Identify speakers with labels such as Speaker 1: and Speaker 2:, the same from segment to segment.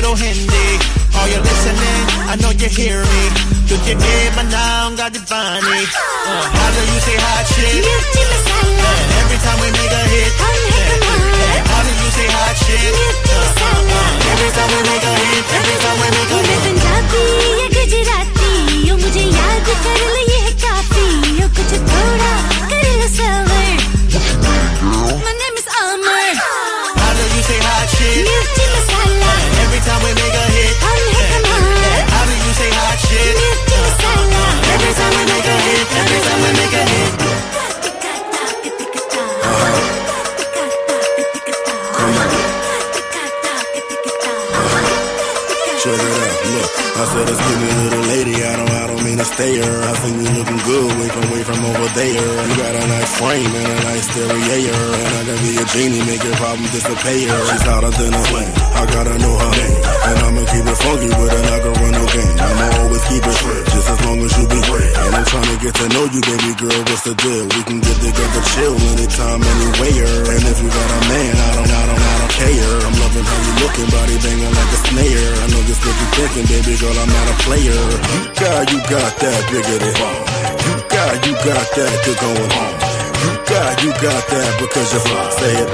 Speaker 1: little Hindi. Are you listening? I know you hear me. तुझे my नाम का दीवानी. How do you say hot shit?
Speaker 2: Mirchi masala.
Speaker 1: Every time we make a hit. How do you say hot shit?
Speaker 2: Mirchi masala.
Speaker 1: Every time we make a hit. Every time we make a hit.
Speaker 2: मैं पंजाबी या गुजराती, यो मुझे याद कर ले ये है काफी, यो कुछ थोड़ा कर लो सबर. My name is Amar.
Speaker 1: How do you say hot shit?
Speaker 2: Mirchi masala.
Speaker 1: Every time we make a hit. How do you say hot shit?
Speaker 2: Mirchi masala.
Speaker 1: Every time we make a hit. Every time we make a hit.
Speaker 3: Check it out, look. I said, excuse me, little lady, I don't mean to stay here. I think you looking good, way from over there. You got a nice frame and a nice stereo, and I can be a genie, make your problem disappear. She's hotter than a flame, I gotta know her name, and I'ma keep it funky, but I'm not gonna run no game. I'ma always keep it straight, just as long as you be great. And I'm trying to get to know you, baby girl, what's the deal? We can get together, chill anytime, anywhere. And if you got a man, I don't care. I'm loving how you looking, body banging like a snare. I know this what you thinking, baby girl, I'm not a player. You got that biggity ball. You got that good going on. You got that because you're fly. Say it.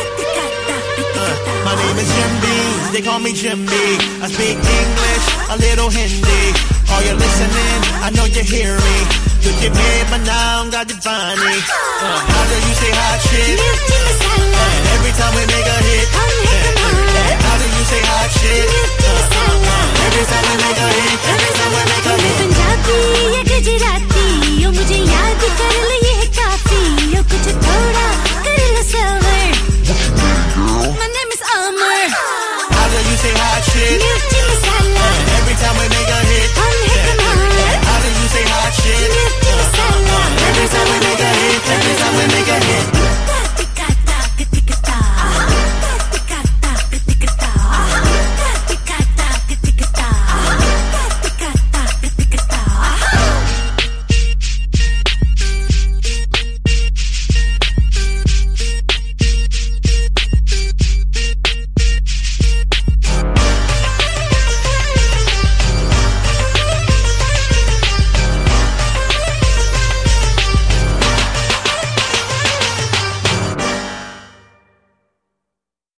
Speaker 1: My name is Jim B. They call me Jim B. I speak English, a little Hindi. Are you listening? I know you hear me. तुझे my नाम का दीवानी. How do you say hot shit?
Speaker 2: Mirchi masala.
Speaker 1: Every time we make a hit. How do you say hot shit?
Speaker 2: Mirchi masala.
Speaker 1: Every time we make a hit. Every time we